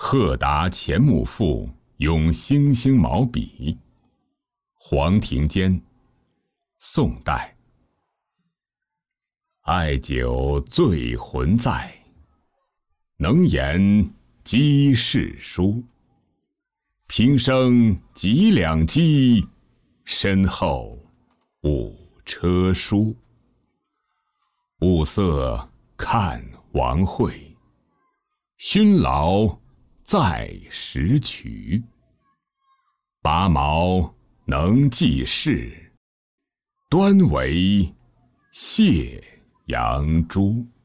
贺达钱穆赋咏星星毛笔。黄庭坚，宋代。爱酒醉魂在，能言几世书。平生几两机，身后五车书。物色看王会，熏劳在时渠。拔毛能记事，端为谢阳朱。